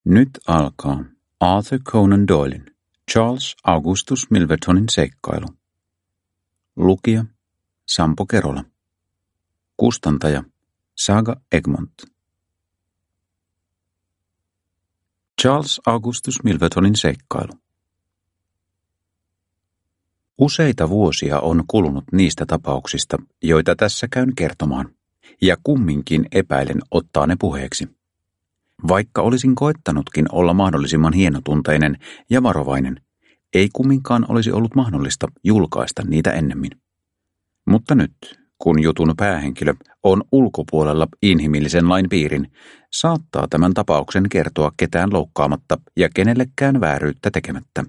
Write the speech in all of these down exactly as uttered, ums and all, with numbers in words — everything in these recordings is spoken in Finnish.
Nyt alkaa Arthur Conan Doylin Charles Augustus Milvertonin seikkailu. Lukija Sampo Kerola. Kustantaja Saga Egmont. Charles Augustus Milvertonin seikkailu. Useita vuosia on kulunut niistä tapauksista, joita tässä käyn kertomaan, ja kumminkin epäilen ottaa ne puheeksi. Vaikka olisin koettanutkin olla mahdollisimman hienotunteinen ja varovainen, ei kumminkaan olisi ollut mahdollista julkaista niitä ennemmin. Mutta nyt, kun jutun päähenkilö on ulkopuolella inhimillisen lain piirin, saattaa tämän tapauksen kertoa ketään loukkaamatta ja kenellekään vääryyttä tekemättä.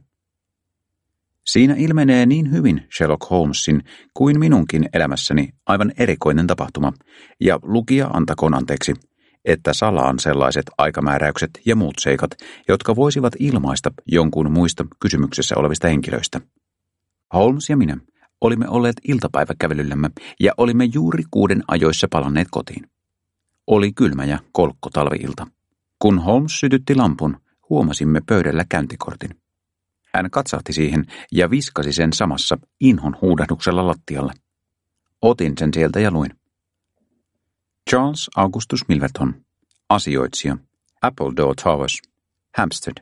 Siinä ilmenee niin hyvin Sherlock Holmesin kuin minunkin elämässäni aivan erikoinen tapahtuma, ja lukija antakoon anteeksi, että salaan sellaiset aikamääräykset ja muut seikat, jotka voisivat ilmaista jonkun muista kysymyksessä olevista henkilöistä. Holmes ja minä olimme olleet iltapäiväkävelyllämme ja olimme juuri kuuden ajoissa palanneet kotiin. Oli kylmä ja kolkko talviilta. Kun Holmes sytytti lampun, huomasimme pöydällä käyntikortin. Hän katsahti siihen ja viskasi sen samassa inhon huudahduksella lattialle. Otin sen sieltä ja luin. Charles Augustus Milverton, asioitsija, Appledore Towers, Hampstead.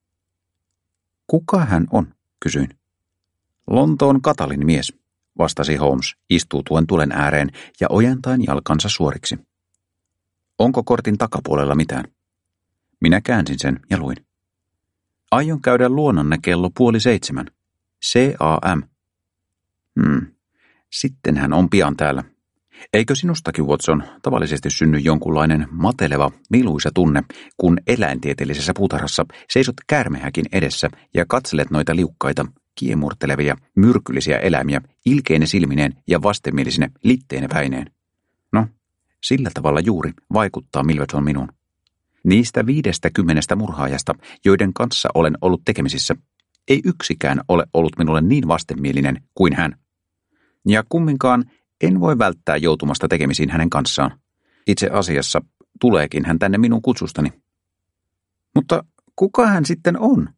Kuka hän on, kysyin. Lontoon Katalin mies, vastasi Holmes istuutuen tulen ääreen ja ojentaen jalkansa suoriksi. Onko kortin takapuolella mitään? Minä käänsin sen ja luin. Aion käydä luonanne kello puoli seitsemän. C A M. Hmm, sitten hän on pian täällä. Eikö sinustakin, Watson, tavallisesti synny jonkunlainen mateleva, miluisa tunne, kun eläintieteellisessä puutarhassa seisot käärmehäkin edessä ja katselet noita liukkaita, kiemurtelevia, myrkyllisiä eläimiä ilkeine silmineen ja vastenmielisine litteine päineen? No, sillä tavalla juuri vaikuttaa Milverton minuun. Niistä viidestä kymmenestä murhaajasta, joiden kanssa olen ollut tekemisissä, ei yksikään ole ollut minulle niin vastenmielinen kuin hän. Ja kumminkaan en voi välttää joutumasta tekemisiin hänen kanssaan. Itse asiassa tuleekin hän tänne minun kutsustani. Mutta kuka hän sitten on?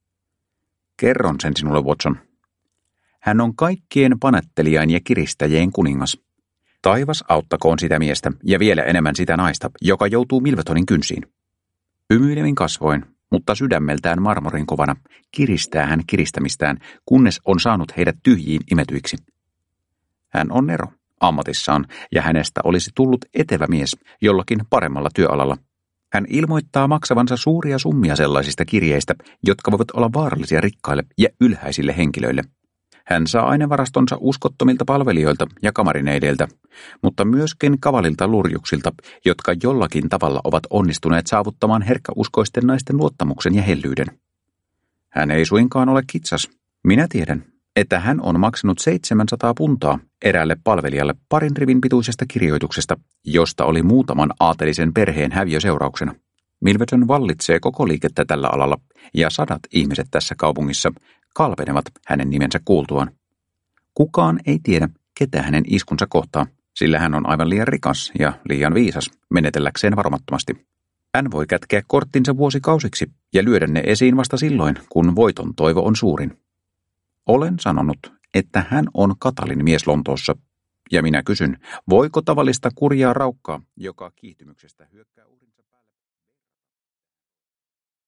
Kerron sen sinulle, Watson. Hän on kaikkien panettelijain ja kiristäjien kuningas. Taivas auttakoon sitä miestä ja vielä enemmän sitä naista, joka joutuu Milvertonin kynsiin. Hymyilemin kasvoin, mutta sydämeltään marmorin kovana, kiristää hän kiristämistään, kunnes on saanut heidät tyhjiin imetyiksi. Hän on Nero ammatissaan, ja hänestä olisi tullut etevä mies jollakin paremmalla työalalla. Hän ilmoittaa maksavansa suuria summia sellaisista kirjeistä, jotka voivat olla vaarallisia rikkaille ja ylhäisille henkilöille. Hän saa ainevarastonsa uskottomilta palvelijoilta ja kamarineideiltä, mutta myöskin kavalilta lurjuksilta, jotka jollakin tavalla ovat onnistuneet saavuttamaan herkkäuskoisten naisten luottamuksen ja hellyyden. Hän ei suinkaan ole kitsas. Minä tiedän, että hän on maksanut seitsemänsataa puntaa eräälle palvelijalle parin rivin pituisesta kirjoituksesta, josta oli muutaman aatelisen perheen häviö seurauksena. Milverton vallitsee koko liikettä tällä alalla, ja sadat ihmiset tässä kaupungissa kalpenevat hänen nimensä kuultuaan. Kukaan ei tiedä, ketä hänen iskunsa kohtaa, sillä hän on aivan liian rikas ja liian viisas menetelläkseen varomattomasti. Hän voi kätkeä korttinsa vuosikausiksi ja lyödä ne esiin vasta silloin, kun voiton toivo on suurin. Olen sanonut, että hän on Katalin mies Lontoossa, ja minä kysyn, voiko tavallista kurjaa raukkaa, joka kiihtymyksestä hyökkää uhrinsa